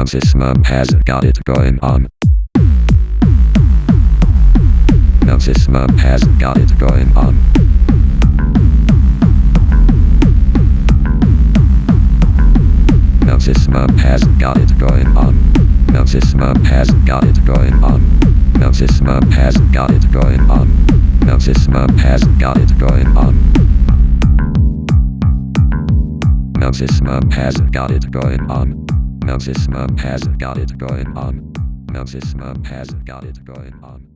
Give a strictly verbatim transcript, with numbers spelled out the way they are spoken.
Now this mom has got it going on. Now this mom has got it going on. Now this mom has got it going on. Now this mom has got it going on. Now this mom has got it going on. Now this mom has got it going on. Now this mom has got it going on. Now this mom has got it going on. Now this mom has got it going on.